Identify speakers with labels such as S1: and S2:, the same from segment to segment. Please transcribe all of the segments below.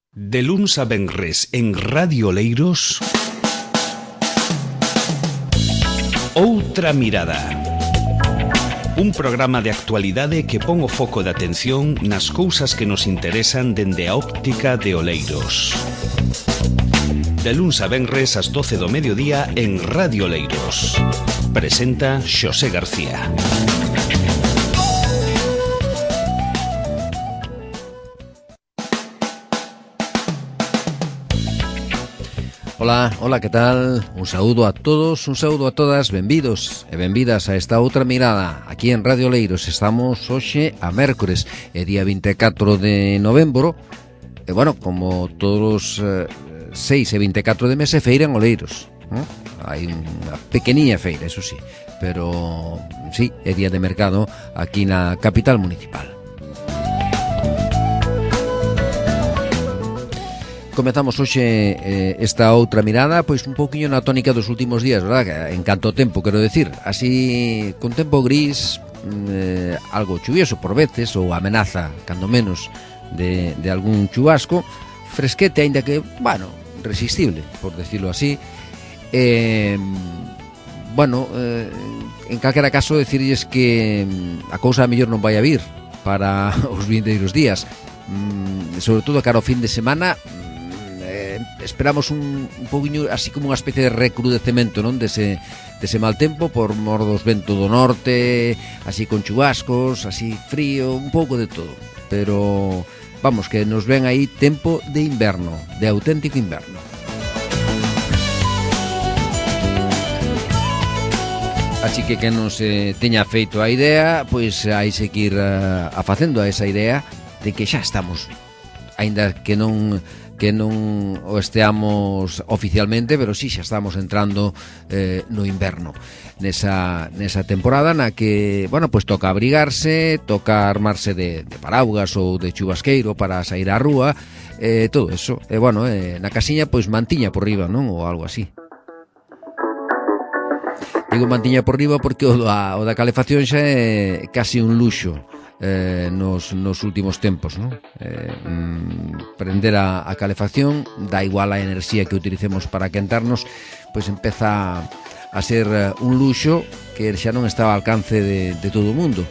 S1: De luns a venres en Radio Oleiros, Outra Mirada. Un programa de actualidade que pon o foco de atención nas cousas que nos interesan dende a óptica de Oleiros. De luns a venres ás 12 do mediodía en Radio Oleiros. Presenta Xosé García.
S2: Hola, que tal? Un saúdo a todos, un saúdo a todas, benvidos e benvidas a esta outra mirada. Aquí en Radio Oleiros estamos hoxe a mércores, día 24 de novembro. E bueno, como todos os 6 e 24 de mes é feira en Oleiros, hai unha pequeniña feira, eso sí, pero sí, é día de mercado aquí na capital municipal. Comezamos hoxe esta outra mirada, pois un pouquiño na tónica dos últimos días, verdad? En canto tempo, quero decir, así con tempo gris, algo chuvioso por veces, ou amenaza, cando menos, de algún chubasco, fresquete, aínda que, bueno, resistible, por decirlo así. En calquera caso, decirlles que a cousa mellor non vai a vir para os vindeiros días, sobre todo cara ao fin de semana. Esperamos un poquinho así como unha especie de recrudecemento, non, dese mal tempo por mor dos ventos do norte, así con chubascos, así frío, un pouco de todo, pero vamos, que nos ven aí tempo de inverno, de auténtico inverno. Así que non se teña feito a idea, pois hai que ir a facendo a esa idea de que xa estamos, aínda que non o esteamos oficialmente, pero sí, xa estamos entrando no inverno, nesa temporada na que, bueno, pues toca abrigarse, toca armarse de paraugas ou de chubasqueiro para sair á rúa, todo eso, na casiña, pois mantiña por riba, non? Ou algo así. Digo mantiña por riba porque o da calefacción xa é casi un luxo nos últimos tempos, non? Prender a calefacción, dá igual a enerxía que utilicemos para quentarnos, pois empeza a ser un luxo que xa non está ao alcance de todo o mundo.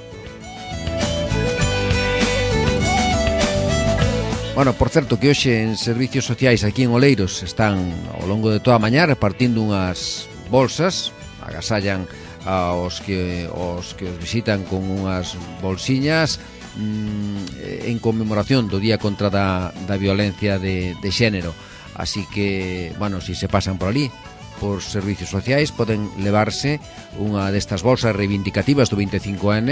S2: Bueno, por certo que hoxe en servicios sociais aquí en Oleiros están ao longo de toda a mañá repartindo unhas bolsas, agasallan aos que os visitan con unhas bolsiñas en conmemoración do Día contra da violencia de xénero. Así que, bueno, si se pasan por ali, por servicios sociais, poden levarse unha destas bolsas reivindicativas do 25N.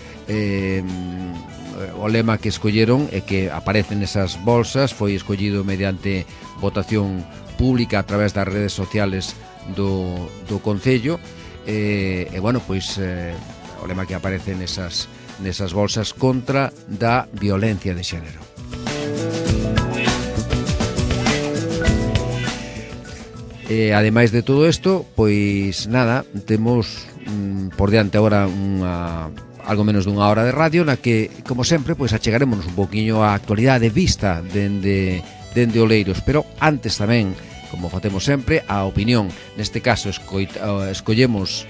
S2: O lema que escolleron e que aparecen esas bolsas foi escollido mediante votación pública a través das redes sociales do Concello. O lema que aparece nesas bolsas contra da violencia de xénero. Ademais de todo isto, pois nada, temos por diante agora algo menos dunha hora de radio na que, como sempre, pois achegaremos un poquinho a actualidade vista dende Oleiros, pero antes tamén, como facemos sempre, a opinión. Neste caso escollemos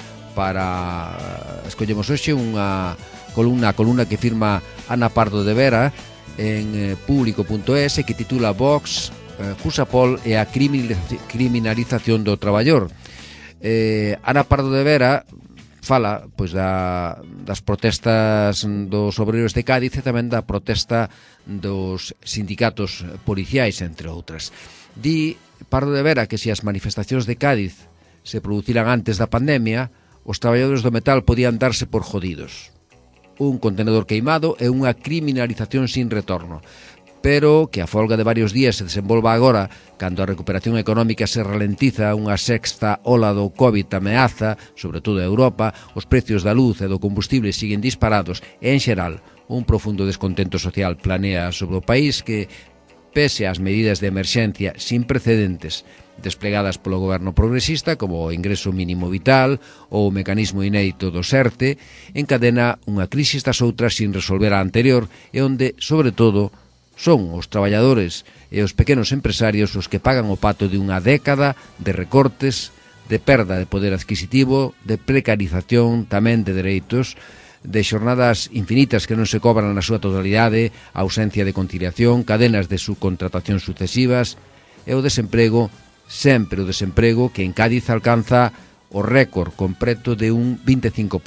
S2: hoxe unha columna que firma Ana Pardo de Vera en público.es que titula Vox, Jusapol e a criminalización do traballador. Ana Pardo de Vera fala pois das protestas dos obreiros de Cádiz e tamén da protesta dos sindicatos policiais, entre outras. Di Pardo de Vera que se as manifestacións de Cádiz se produciran antes da pandemia, os traballadores do metal podían darse por jodidos. Un contenedor queimado e unha criminalización sin retorno. Pero que a folga de varios días se desenvolva agora, cando a recuperación económica se ralentiza, unha sexta ola do COVID ameaza, sobre todo a Europa, os precios da luz e do combustible siguen disparados e, en xeral, un profundo descontento social planea sobre o país que, pese ás medidas de emerxencia sin precedentes desplegadas polo goberno progresista, como o ingreso mínimo vital ou o mecanismo inédito do SERTE, encadena unha crisis das outras sin resolver a anterior e onde, sobre todo, Son os traballadores e os pequenos empresarios os que pagan o pato de unha década de recortes, de perda de poder adquisitivo, de precarización tamén de dereitos, de xornadas infinitas que non se cobran na súa totalidade, ausencia de conciliación, cadenas de subcontratación sucesivas e o desemprego, sempre o desemprego que en Cádiz alcanza o récord completo de un 25%.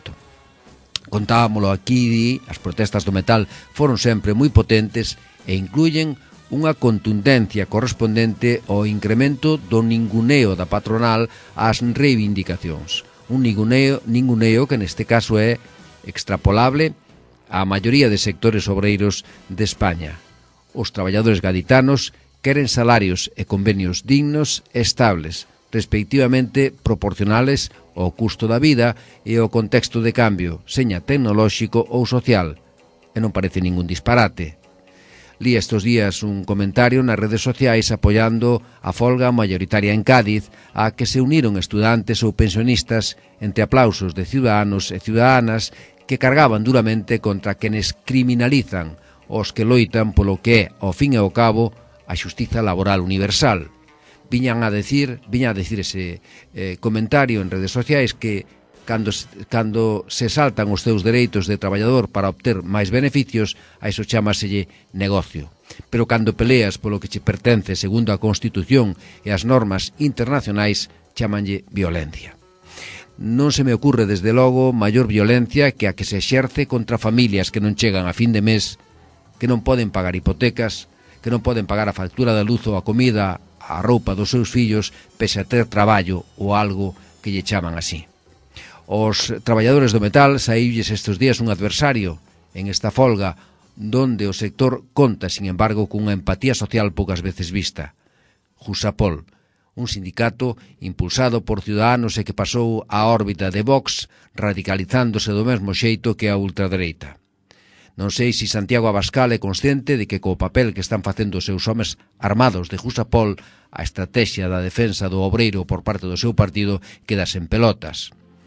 S2: Contábamolo aquí, as protestas do metal foron sempre moi potentes e incluyen unha contundencia correspondente ao incremento do ninguneo da patronal ás reivindicacións. Un ninguneo que neste caso é extrapolable á maioría de sectores obreiros de España. Os traballadores gaditanos queren salarios e convenios dignos e estables, respectivamente proporcionales ao custo da vida e ao contexto de cambio, seña tecnolóxico ou social. E non parece ningún disparate. Li estes días un comentario nas redes sociais apoiando a folga maioritaria en Cádiz, a que se uniron estudantes ou pensionistas entre aplausos de ciudadanos e ciudadanas que cargaban duramente contra quenes criminalizan os que loitan polo que é, ao fin e ao cabo, a xustiza laboral universal. Viña a decir ese comentario en redes sociais que cando se saltan os seus dereitos de traballador para obter máis beneficios, a iso chámaselle negocio. Pero cando peleas polo que che pertence segundo a Constitución e as normas internacionais, chámanlle violencia. Non se me ocurre desde logo maior violencia que a que se exerce contra familias que non chegan a fin de mes, que non poden pagar hipotecas, que non poden pagar a factura da luz ou a comida, a roupa dos seus fillos, pese a ter traballo ou algo que lle chaman así. Os traballadores do metal saílles estes días un adversario en esta folga, donde o sector conta, sin embargo, cunha empatía social poucas veces vista. Jusapol, un sindicato impulsado por ciudadanos e que pasou á órbita de Vox, radicalizándose do mesmo xeito que a ultradereita. Non sei se Santiago Abascal é consciente de que co papel que están facendo os seus homes armados de Jusapol, a estrategia da defensa do obreiro por parte do seu partido queda sen pelotas.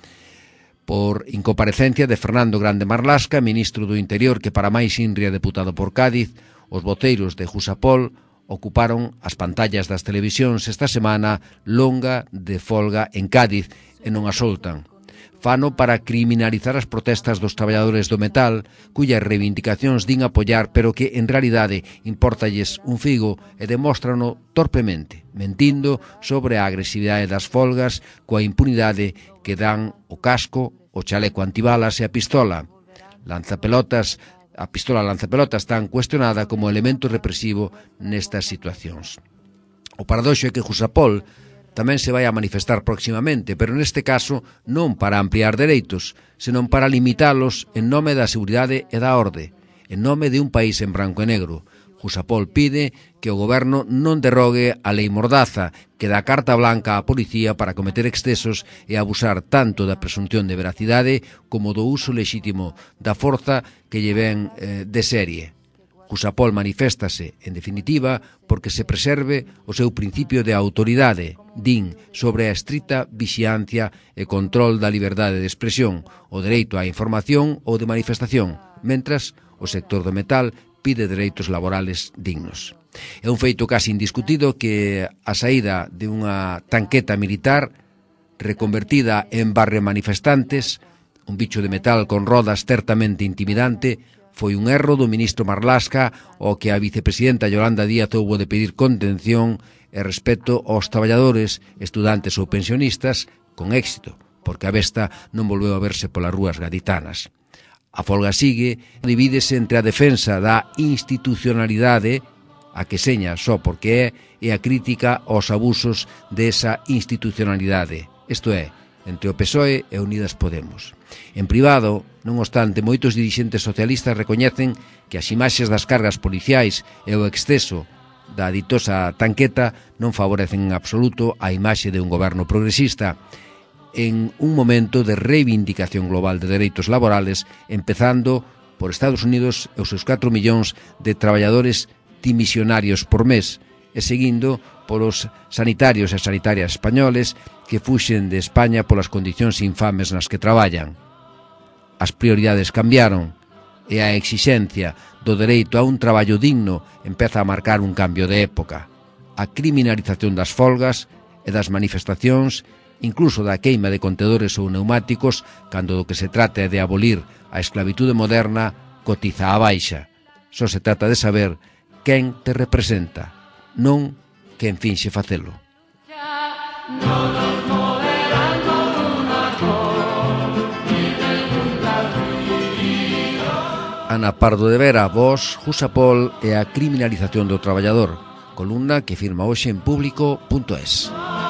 S2: Por incomparecencia de Fernando Grande Marlasca, ministro do Interior, que para máis inria deputado por Cádiz, os voceiros de Jusapol ocuparon as pantallas das televisións esta semana longa de folga en Cádiz e non a soltan. Fano para criminalizar as protestas dos traballadores do metal, cuyas reivindicacións din apoiar, pero que en realidade importalles un figo e demóstrano torpemente, mentindo sobre a agresividade das folgas coa impunidade que dan o casco, o chaleco antibalas e a pistola. A pistola lanzapelotas tan cuestionada como elemento represivo nestas situacións. O paradoxo é que Jusapol tamén se vai a manifestar próximamente, pero neste caso non para ampliar dereitos, senón para limitalos en nome da seguridade e da orde, en nome de un país en branco e negro. Jusapol pide que o goberno non derrogue a lei Mordaza, que dá carta blanca á policía para cometer excesos e abusar tanto da presunción de veracidade como do uso lexítimo da forza que lle ven de serie. Jusapol maniféstase, en definitiva, porque se preserve o seu principio de autoridade, din, sobre a estrita vixiancia e control da liberdade de expresión, o dereito á información ou de manifestación, mentras o sector do metal pide dereitos laborales dignos. É un feito casi indiscutido que a saída de unha tanqueta militar reconvertida en barrio manifestantes, un bicho de metal con rodas certamente intimidante, foi un erro do ministro Marlasca ao que a vicepresidenta Yolanda Díaz houbo de pedir contención e respeto aos traballadores, estudantes ou pensionistas, con éxito, porque a besta non volveu a verse polas rúas gaditanas. A folga sigue, divídese entre a defensa da institucionalidade, a que seña só porque é, e a crítica aos abusos desa institucionalidade, isto é, entre o PSOE e Unidas Podemos. En privado, non obstante, moitos dirixentes socialistas recoñecen que as imaxes das cargas policiais e o exceso da ditosa tanqueta non favorecen en absoluto a imaxe de un goberno progresista en un momento de reivindicación global de dereitos laborales, empezando por Estados Unidos e os seus 4 millóns de traballadores dimisionarios por mes, e seguindo polos sanitarios e sanitarias españoles que fuxen de España polas condicións infames nas que traballan. As prioridades cambiaron. e a exixencia do dereito a un traballo digno empeza a marcar un cambio de época. A criminalización das folgas e das manifestacións, incluso da queima de contedores ou neumáticos, cando do que se trata é de abolir a esclavitude moderna, cotiza a baixa. Só se trata de saber quen te representa, non quen finxe facelo. Ana Pardo de Vera, Vox, Jusapol e a criminalización do traballador, columna que firma hoxe en público.es.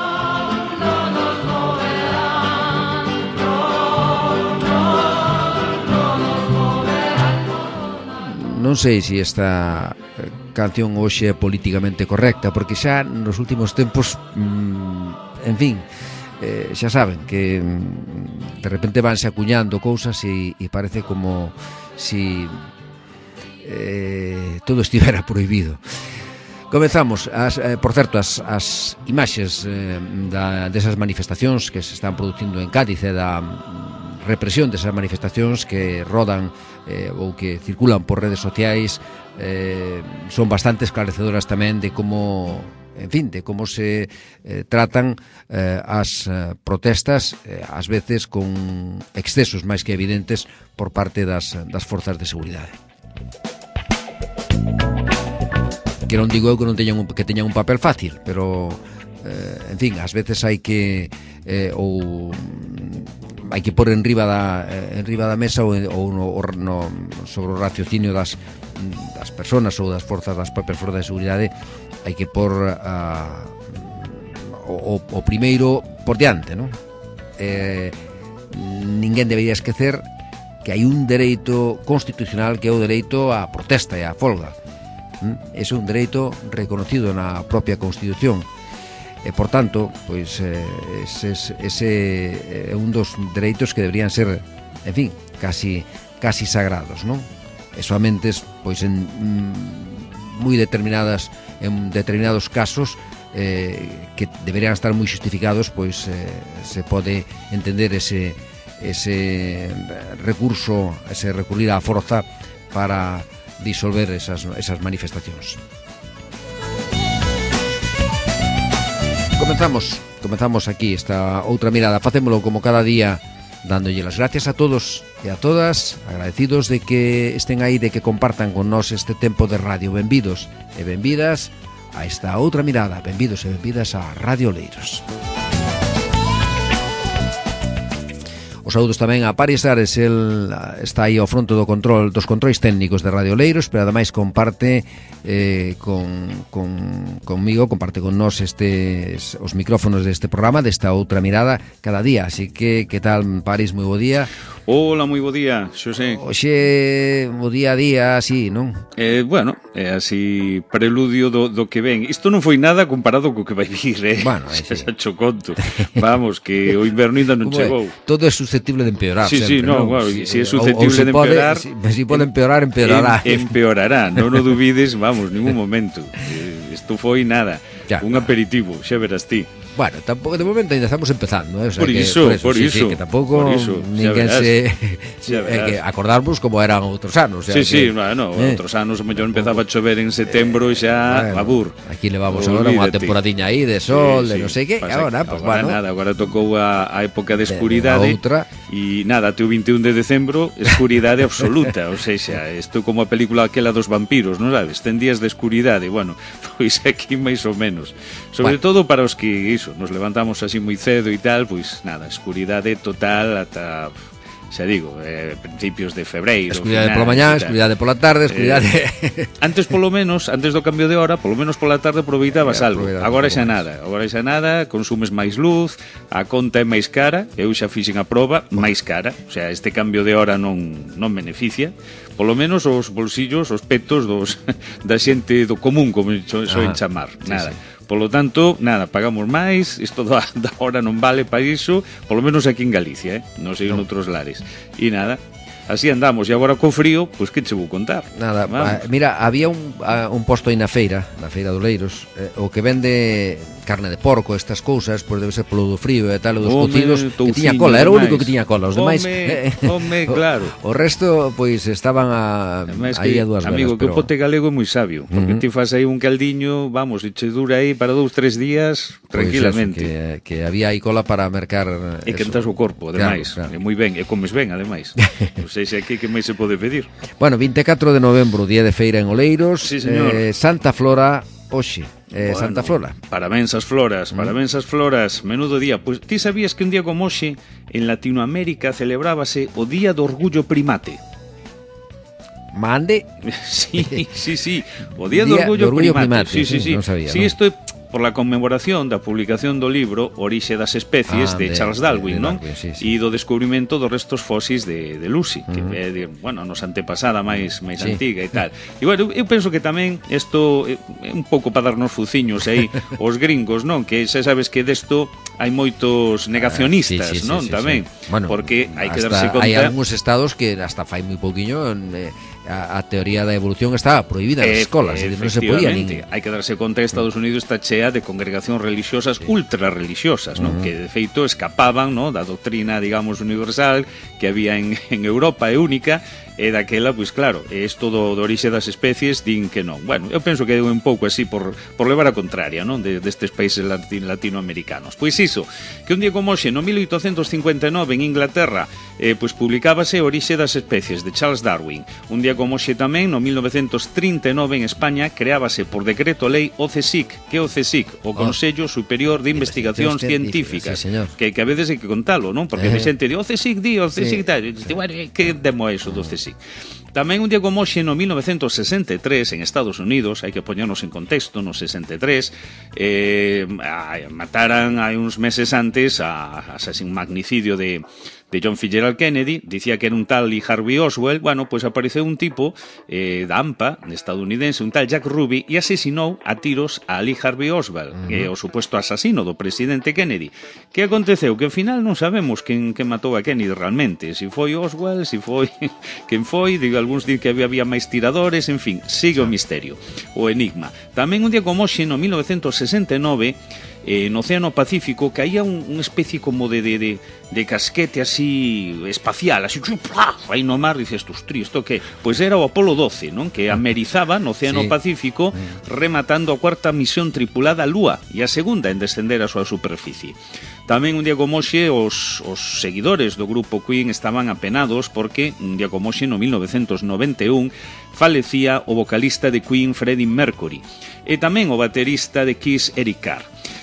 S2: Non sei se esta canción hoxe é políticamente correcta, porque xa nos últimos tempos, en fin, xa saben que de repente vanse acuñando cousas e parece como si todo estivera prohibido. Comezamos, por certo, as imaxes desas manifestacións que se están producindo en Cádiz e da represión desas manifestacións que rodan ou que circulan por redes sociais son bastante esclarecedoras tamén de como, en fin, de como se tratan as protestas, ás veces con excesos máis que evidentes por parte das forzas de seguridade. Que non digo eu que non teñan un papel fácil, pero en fin, ás veces hai que hai que pôr enriba da mesa ou sobre o raciocinio das persoas ou das propias forzas de seguridade, hai que pôr o primeiro por diante, non? Ninguén debería esquecer que hai un dereito constitucional que é o dereito á protesta e á folga. Ese é un dereito reconocido na propia Constitución e, por tanto, pois ese é un dos dereitos que deberían ser, en fin, casi sagrados, non? E soamente, pois, en determinados casos que deberían estar moi justificados, pois se pode entender ese recurso, ese recurrir á forza para disolver esas manifestacións. Comenzamos aquí esta outra mirada. Facémolo como cada día, dándolle las gracias a todos e a todas, agradecidos de que estén aí, de que compartan con nós este tempo de radio. Benvidos e benvidas a esta outra mirada. Benvidos e benvidas a Radio Oleiros. Os saúdos tamén a Paris Ares, el está aí ao fronte dos controis técnicos de Radio Oleiros, pero ademais comparte conmigo, comparte con nós os micrófonos deste programa, desta outra mirada cada día. Así que tal, Paris, moi bo día.
S3: Hola, moi bo día, Xosé.
S2: Oxe, bo día a día, así, non?
S3: Bueno, é así preludio do que ven. Isto non foi nada comparado co que vai vir,
S2: Bueno,
S3: xa cho conto. Vamos, que o inverno ainda non chegou.
S2: Todo é susceptible de empeorar,
S3: sí,
S2: sempre,
S3: non?
S2: Claro,
S3: se é susceptible de empeorar...
S2: Si pode empeorar, empeorará.
S3: Empeorará, non o dubides, vamos, ningún momento. Isto foi nada, un aperitivo, xa verás ti.
S2: Bueno, tampouco de momento ainda estamos empezando, o sea,
S3: por iso,
S2: que tampouco ninguén se que acordarmos como eran outros anos, o sea,
S3: outros anos o mellor empezaba a chover en setembro e xa abur.
S2: Aquí levamos agora unha temporadiña aí de sol, de non sei que, e agora, pues bueno,
S3: nada, agora tocou a época de escuridade e nada, até o 21 de decembro escuridade absoluta, ou seja, isto como a película aquela dos vampiros, non sabes? Ten días de escuridade, bueno, pois aquí máis ou menos. Sobre todo para os que iso, nos levantamos así moi cedo e tal, pois nada, escuridade total ata, xa digo, principios de febreiro.
S2: Escuridade pola mañá, escuridade pola tarde, escuridade...
S3: Antes polo menos, antes do cambio de hora, polo menos pola tarde aproveitabas algo. Agora xa nada, consumes máis luz, a conta é máis cara, eu xa fixen a proba, máis cara, o sea, este cambio de hora non beneficia, polo menos os bolsillos, os petos da xente do común, como soen chamar, nada. Polo tanto, nada, pagamos máis, isto da hora non vale para iso, polo menos aquí en Galicia, non sei en outros lares. E nada, así andamos. E agora co frío, pois que che vou contar?
S2: Nada, mira, había un posto aí na feira de Oleiros, o que vende carne de porco, estas cousas, pois debe ser polo do frío e tal, o dos cocidos, que tiña cola, era o único que tiña cola, os demais
S3: claro.
S2: O resto, pois, estaban aí a dúas velas.
S3: Amigo, que o pote galego é moi sabio, porque ti faz aí un caldiño, vamos, e che dura aí para 2-3 días tranquilamente.
S2: Pues eso, que había aí cola para mercar
S3: e quentas o corpo, ademais, claro. E moi ben, e comes ben, ademais. Non sei se aquí que máis se pode pedir.
S2: Bueno, 24 de novembro, día de feira en Oleiros.
S3: Sí, señor.
S2: Santa Flora, hoxe. Bueno, Santa Flora.
S3: Parabéns as floras, menudo día. Pois ti sabías que un día como hoxe en Latinoamérica celebrábase o Día do Orgullo Primate?
S2: Mande?
S3: Sí, o Día do Orgullo Primate. Sí,
S2: non sabía,
S3: sí, isto é por la conmemoración da publicación do libro Orixe das especies de Charles Darwin, non? E do descubrimento dos restos fósis de Lucy, que é, bueno, nos antepasada máis antiga e tal. E bueno, eu penso que tamén isto é un pouco para darnos fuciños aí os gringos, non? Que xa sabes que desto hai moitos negacionistas, non? Tamén,
S2: bueno,
S3: porque hai que darse conta.
S2: Hai algúns estados que hasta fai moi pouquiño a teoría da evolución estaba prohibida nas escolas, non se podía nin...
S3: Hai que darse conta que Estados Unidos está chea de congregacións religiosas ultra religiosas, non? Que de feito escapaban, non, da doctrina, digamos, universal que había en Europa e única. E daquela, pois claro, isto do orixe das especies din que non. Bueno, eu penso que é un pouco así por levar a contraria, non, destes países latinoamericanos. Pois iso, que un día como hoxe, no 1859 en Inglaterra, pois publicábase Orixe das especies de Charles Darwin. Un día como hoxe tamén, no 1939 en España, creábase por decreto lei o CSIC. Que é o CSIC? O Consello Superior de Investigacións Científicas.
S2: Sí,
S3: que a veces hai que contalo, non? Porque a xente di, o CSIC di, o CSIC tal. Bueno, que demo é iso do CSIC? Tamén un día como hoxe no 1963 en Estados Unidos, hai que poñernos en contexto, no 63 mataran hai uns meses antes a un magnicidio de John Fitzgerald Kennedy, dicía que era un tal Lee Harvey Oswald. Bueno, pois apareceu un tipo da AMPA estadounidense, un tal Jack Ruby, e asesinou a tiros a Lee Harvey Oswald, que é o suposto asasino do presidente Kennedy. Que aconteceu? Que ao final non sabemos quen matou a Kennedy realmente, se foi Oswald, se foi quen foi, digo, algúns din que había máis tiradores, en fin, sigue o misterio, o enigma. Tamén un día como hoxe, no 1969, no Océano Pacífico, caía unha especie como de casquete así espacial, así aí no mar, dices, ostri, isto que? Pois era o Apolo 12, non? Que amerizaba no Océano Pacífico, rematando a cuarta misión tripulada á Lúa e a segunda en descender a súa superficie. Tamén un día como hoxe os seguidores do grupo Queen estaban apenados porque un día como hoxe no 1991 falecía o vocalista de Queen Freddie Mercury e tamén o baterista de Kiss Eric Carr.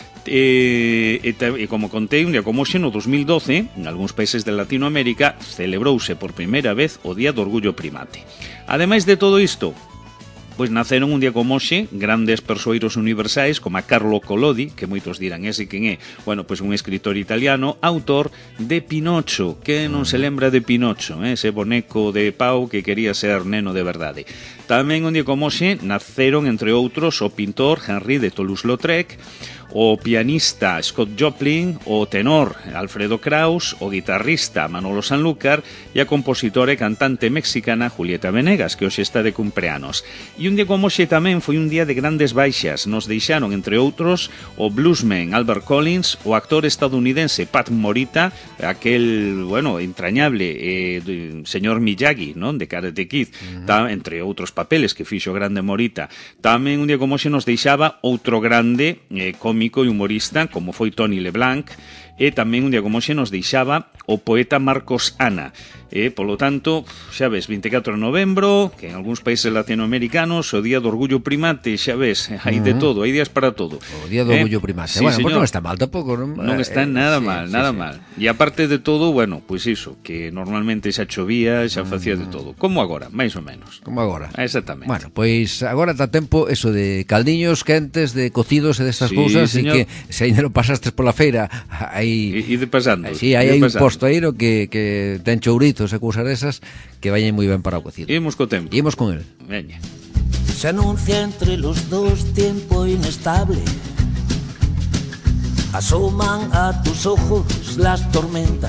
S3: E como contei, un día como hoxe no 2012 en algúns países de Latinoamérica celebrouse por primeira vez o Día do Orgullo Primate. Ademais de todo isto, pois naceron un día como hoxe grandes persoeiros universais como a Carlo Collodi, que moitos dirán ese quen é. Bueno, pois un escritor italiano, autor de Pinocho. Que non se lembra de Pinocho, ese boneco de pau que quería ser neno de verdade. Tamén un día como hoxe naceron, entre outros, o pintor Henri de Toulouse-Lautrec, o pianista Scott Joplin, o tenor Alfredo Kraus, o guitarrista Manolo Sanlúcar e a compositora e cantante mexicana Julieta Venegas, que hoxe está de cumpleanos. E un día como hoxe tamén foi un día de grandes baixas. Nos deixaron, entre outros, o bluesman Albert Collins, o actor estadounidense Pat Morita, aquel, bueno, entrañable señor Miyagi, non? De Karate Kid, entre outros papeles que fixo grande Morita. Tamén un día como hoxe nos deixaba outro grande cómico e humorista como foi Tony LeBlanc, e tamén un día como hoxe nos deixaba o poeta Marcos Ana. Polo tanto, xa ves, 24 de novembro, que en algúns países latinoamericanos o Día do Orgullo Primate, xa ves, hai de todo, hai días para todo.
S2: O Día do Orgullo Primate.
S3: Sí,
S2: bueno,
S3: pois
S2: non está mal tampouco, non?
S3: Non está nada mal, nada mal. E aparte de todo, bueno, pois iso, que normalmente xa chovía, xa facía de todo. Como agora, máis ou menos.
S2: Como agora.
S3: Exactamente.
S2: Bueno, pois agora está tempo eso de caldiños quentes, de cocidos e destas cousas, e que se ainda non pasastes pola feira, aí...
S3: Ide pasando.
S2: Sí, aí hai un posto aí que ten chouritos e cousas desas que vayan moi ben para o cocido.
S3: Imos co tempo.
S2: Imos con el.
S3: Veña.
S4: Se anuncia entre los dos tiempo inestable. Asoman a tus ojos las tormentas.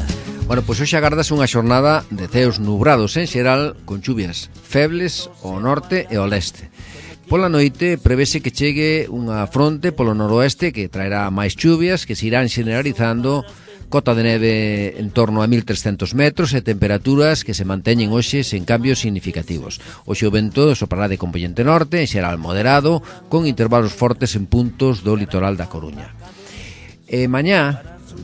S2: Bueno, pois hoxe agardas unha xornada de ceos nubrados en xeral, con chuvias febles ao norte e ao leste. Pola noite prevese que chegue unha fronte polo noroeste que traerá máis chuvias que se irán generalizando, cota de neve en torno a 1300 metros e temperaturas que se manteñen hoxe sen cambios significativos. Hoxe o vento soprará de compoñente norte, en xeral moderado, con intervalos fortes en puntos do litoral da Coruña. E mañá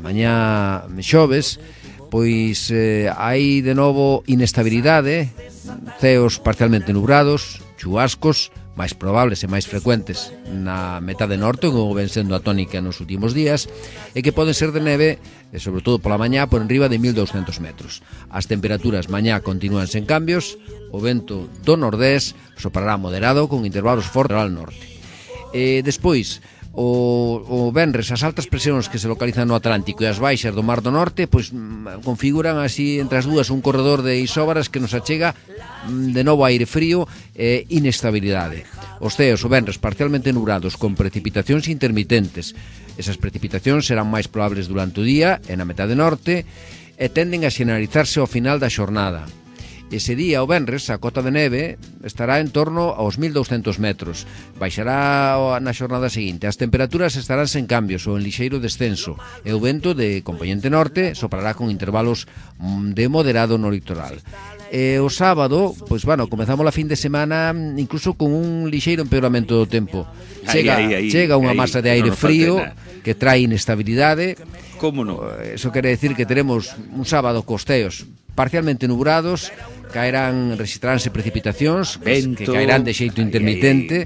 S2: xoves, pois hai de novo inestabilidade, ceos parcialmente nubrados, chuvascos máis probables e máis frecuentes na metade norte, como ven sendo a tónica nos últimos días, e que poden ser de neve, sobre todo pola mañá, por enriba de 1200 metros. As temperaturas mañá continúan sen cambios, o vento do nordés soprará moderado con intervalos fortes ao norte. Despois, o venres, as altas presións que se localizan no Atlántico e as baixas do Mar do Norte pois configuran así entre as dúas un corredor de isóbaras que nos achega de novo aire frío e inestabilidade. Os ceos o venres parcialmente nubrados con precipitacións intermitentes. Esas precipitacións serán máis probables durante o día e na metade norte e tenden a xeneralizarse ao final da xornada. Ese día, o venres, a cota de neve estará en torno aos 1200 metros. Baixará na xornada seguinte. As temperaturas estarán sen cambios ou en lixeiro descenso. E o vento de compoñente norte soprará con intervalos de moderado no litoral. E o sábado, pois bueno, comezamos a fin de semana incluso con un lixeiro empeoramento do tempo. Chega unha masa de aire frío que trae inestabilidade.
S3: Como non?
S2: Eso quere decir que teremos un sábado cos ceos parcialmente nubrados, registraránse precipitacións que caerán de xeito intermitente.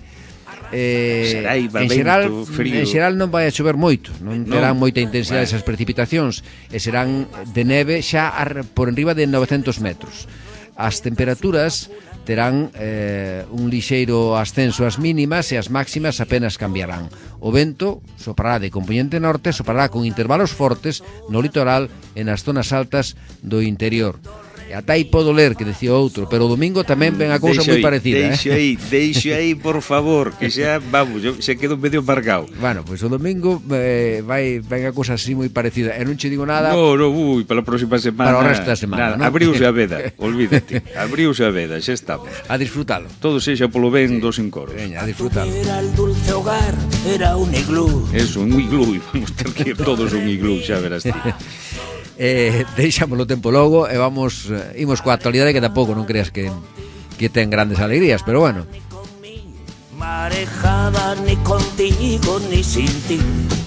S2: En xeral non vai a chover moito, non terán moita intensidade esas precipitacións e serán de neve xa por enriba de 900 metros. As temperaturas terán un lixeiro ascenso ás mínimas e as máximas apenas cambiarán. O vento soprará de compoñente norte, soprará con intervalos fortes no litoral e nas zonas altas do interior. E ata aí podo ler que decía outro, pero o domingo tamén ven a cousa moi parecida.
S3: Deixo aí, por favor, que xa, vamos, xa quedo medio embargado.
S2: Bueno, pois o domingo ven a cousa así moi parecida. E non che digo nada.
S3: Para a próxima semana.
S2: Para o resto da semana,
S3: ¿no? Abriuse a veda, olvídate. Abriuse a veda, xa estamos.
S2: A disfrutalo.
S3: Todo sexa polo ben dos encoros.
S2: Veña, a disfrutalo.
S4: Era el dulce hogar, era un iglú.
S3: Eso, un iglú, vamos ter que ir todos un iglú, xa verás ti.
S2: Deixámoslo tempo logo e imos coa actualidade que tampouco non creas que ten grandes alegrías, pero bueno.
S4: Marejada ni contigo ni sin ti.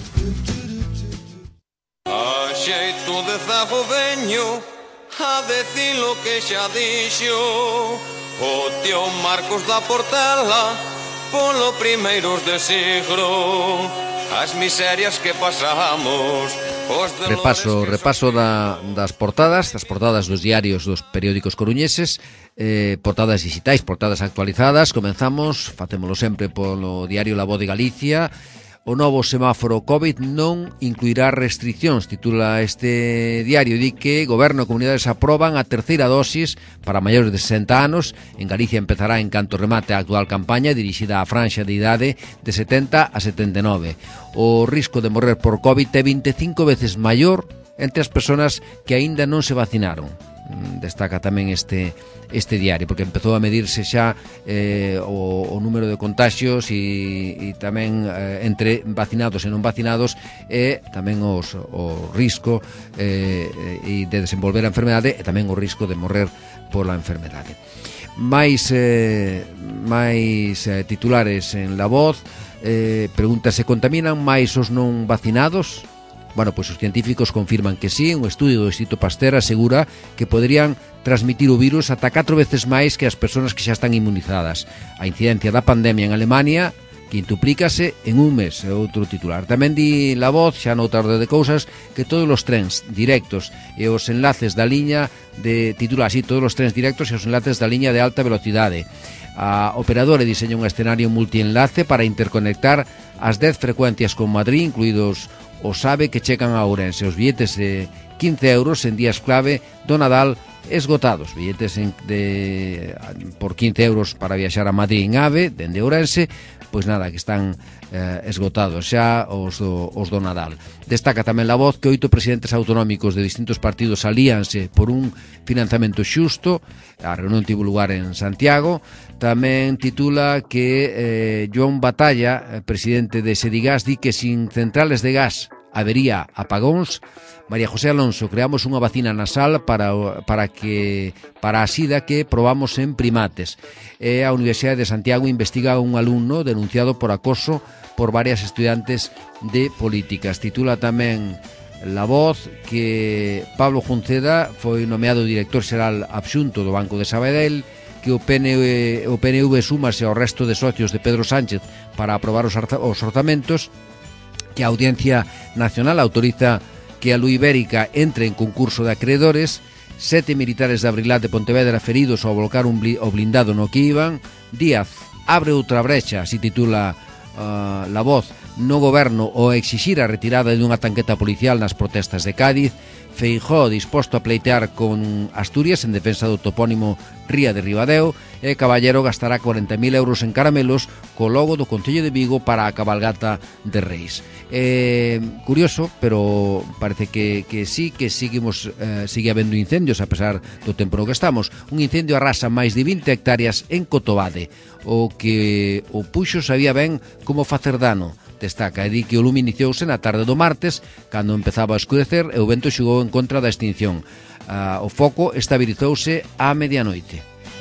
S5: A xeito de zago veño a decir lo que xa dixo o tío Marcos da Portela polo primeiros de siglo. As miserias que pasamos.
S2: Repaso das portadas dos diarios dos periódicos coruñeses, portadas digitais, portadas actualizadas. Facémolo sempre polo diario La Voz de Galicia. O novo semáforo COVID non incluirá restriccións, titula este diario. Di que Goberno e comunidades aproban a terceira dosis para maiores de 60 anos. En Galicia empezará en canto remate a actual campaña dirixida á franxa de idade de 70 a 79. O risco de morrer por COVID é 25 veces maior entre as persoas que aínda non se vacinaron. Destaca tamén este diario, porque empezou a medirse xa o número de contagios e tamén entre vacinados e non vacinados, e tamén o risco de desenvolver a enfermedade e tamén o risco de morrer pola enfermedade. máis titulares en La Voz. Pregunta: se contaminan máis os non vacinados? Bueno, pois os científicos confirman que sí. Un estudio do Instituto Pasteur asegura que poderían transmitir o virus ata 4 veces máis que as persoas que xa están inmunizadas. A incidencia da pandemia en Alemania quintuplícase en un mes, é outro titular. Tamén di La Voz, xa noutra orde de cousas, que todos os trens directos e os enlaces da liña de titular así, todos os trens directos e os enlaces da liña de alta velocidade. A operadora diseña un escenario multienlace para interconectar as 10 frecuencias con Madrid, incluídos os AVE que chegan a Ourense. Os billetes de 15 euros en días clave do Nadal esgotados. Billetes por 15 euros para viaxar a Madrid en AVE, dende Ourense, pois nada, que están esgotados xa os do Nadal. Destaca tamén La Voz que 8 presidentes autonómicos de distintos partidos alíanse por un financiamento xusto. A reunión tivo lugar en Santiago. Tamén titula que Joan Batalla, presidente de Sedigas, di que sin centrales de gas habería apagóns. María José Alonso, creamos unha vacina nasal para a sida que probamos en primates. A Universidade de Santiago investiga a un alumno denunciado por acoso por varias estudiantes de políticas. Titula tamén La Voz que Pablo Junceda foi nomeado director xeral adxunto do Banco de Sabadell, que o PNV súmase ao resto de socios de Pedro Sánchez para aprobar os orzamentos, que a Audiencia Nacional autoriza que a Luz Ibérica entre en concurso de acreedores, 7 militares de Abrilat de Pontevedra feridos ao volcar o blindado no que iban. Díaz abre outra brecha, así titula La Voz, no goberno o exixir a retirada dunha tanqueta policial nas protestas de Cádiz. Feijóo disposto a pleitear con Asturias en defensa do topónimo Ría de Ribadeo, e Caballero gastará 40.000 euros en caramelos co logo do Concello de Vigo para a cabalgata de Reis. Curioso, pero parece que sigue habendo incendios a pesar do tempo no que estamos. Un incendio arrasa máis de 20 hectáreas en Cotobade, o que o puxo sabía ben como facer dano. Destaca e di que o lume iniciouse na tarde do martes, cando empezaba a escurecer e o vento xogou en contra da extinción. O foco estabilizouse á medianoite.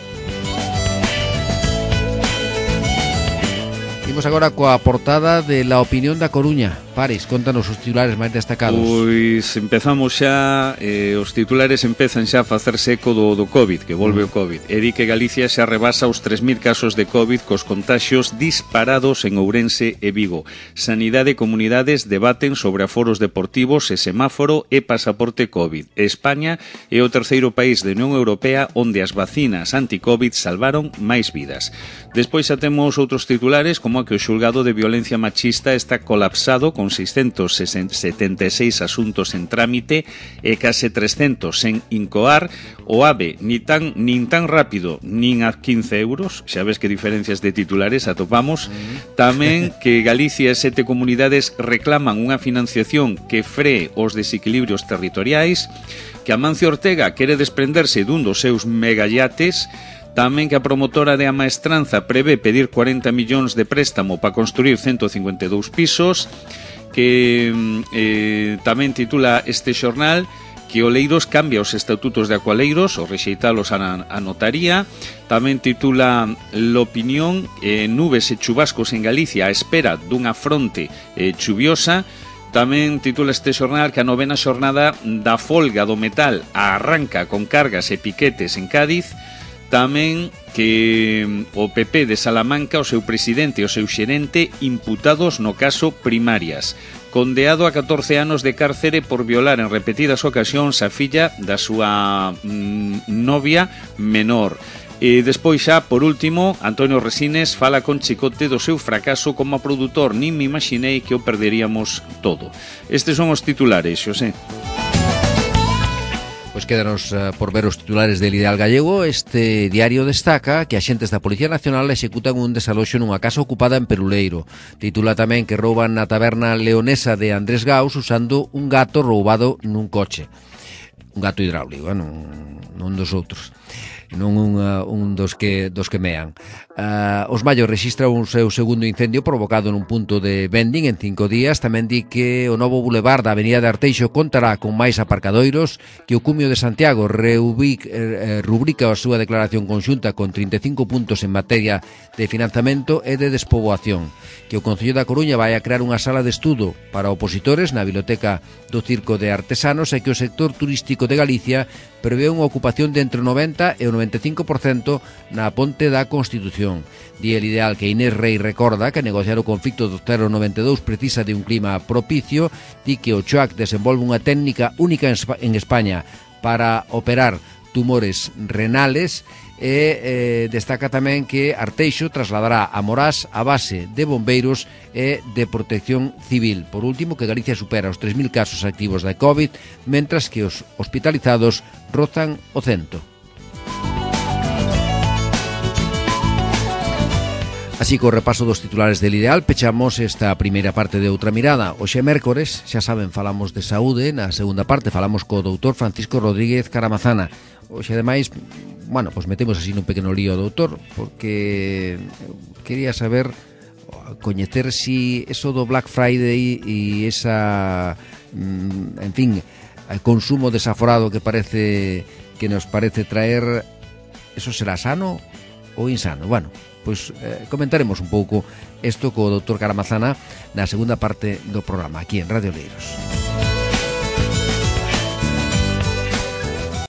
S2: Imos agora coa portada de La Opinión da Coruña. Paris, contanos os titulares máis destacados.
S3: Pois empezamos xa, os titulares empezan xa a facerse eco do COVID, que volve o COVID. E di que Galicia xa rebasa os 3.000 casos de COVID cos contaxios disparados en Ourense e Vigo. Sanidade e comunidades debaten sobre aforos deportivos e semáforo e pasaporte COVID. España é o terceiro país da Unión Europea onde as vacinas anti-COVID salvaron máis vidas. Despois xa temos outros titulares, como que o xulgado de violencia machista está colapsado con 676 asuntos en trámite e case 300 en incoar. O AVE nin tan rápido nin a 15 euros, xa ves que diferencias de titulares atopamos. Tamén que Galicia e 7 comunidades reclaman unha financiación que free os desequilibrios territoriais, que Amancio Ortega quere desprenderse dun dos seus megayates. Tamén que a promotora de Amaestranza prevé pedir 40 millóns de préstamo para construir 152 pisos, que tamén titula este xornal que Oleiros cambia os estatutos de Acualeiros, ou rexeitalos a notaría. Tamén titula L'Opinión, nubes e chubascos en Galicia a espera dunha fronte chuviosa. Tamén titula este xornal que a 9ª xornada da folga do metal arranca con cargas e piquetes en Cádiz. Tamén que o PP de Salamanca, o seu presidente e o seu xerente imputados no caso Primarias. Condeado a 14 anos de cárcere por violar en repetidas ocasións a filla da súa novia menor. E despois xa, por último, Antonio Resines fala con Chicote do seu fracaso como produtor. Nin me imaginei que o perderíamos todo. Estes son os titulares, Xosé.
S2: Pois quédanos por ver os titulares del Ideal Gallego. Este diario destaca que axentes da Policía Nacional executan un desaloxo nunha casa ocupada en Peruleiro. Titula tamén que rouban na taberna leonesa de Andrés Gaus usando un gato roubado nun coche. Un gato hidráulico, non dos outros. Non un dos que mean. Os Mallos rexistra o seu segundo incendio provocado nun punto de vending en 5 días. Tamén di que o novo bulevar da Avenida de Arteixo contará con máis aparcadoiros, que o Cumio de Santiago rubrica a súa declaración conxunta con 35 puntos en materia de financiamento e de despoboación, que o Concello da Coruña vai a crear unha sala de estudo para opositores na biblioteca do Circo de Artesanos, e que o sector turístico de Galicia prevé unha ocupación de entre o 90 e o 95% na Ponte da Constitución. Di el Ideal que Inés Rei recorda que negociar o conflicto do 092 precisa de un clima propicio. Di que o CHOAC desenvolve unha técnica única en España para operar tumores renales, e destaca tamén que Arteixo trasladará a Morás a base de bombeiros e de protección civil. Por último, que Galicia supera os 3.000 casos activos de COVID, mentras que os hospitalizados rozan o 100. Así co repaso dos titulares del Ideal pechamos esta primeira parte de Outra Mirada. Hoxe é mércores, xa saben, falamos de saúde. Na segunda parte falamos co doutor Francisco Rodríguez Caramazana. Hoxe, ademais, bueno, pues metemos así nun pequeno lío, doutor, porque quería saber, coñecer si eso do Black Friday e esa, en fin, consumo desaforado que nos parece traer, eso será sano ou insano? Bueno, pois comentaremos un pouco isto co doutor Caramazana na segunda parte do programa, aquí en Radio Oleiros.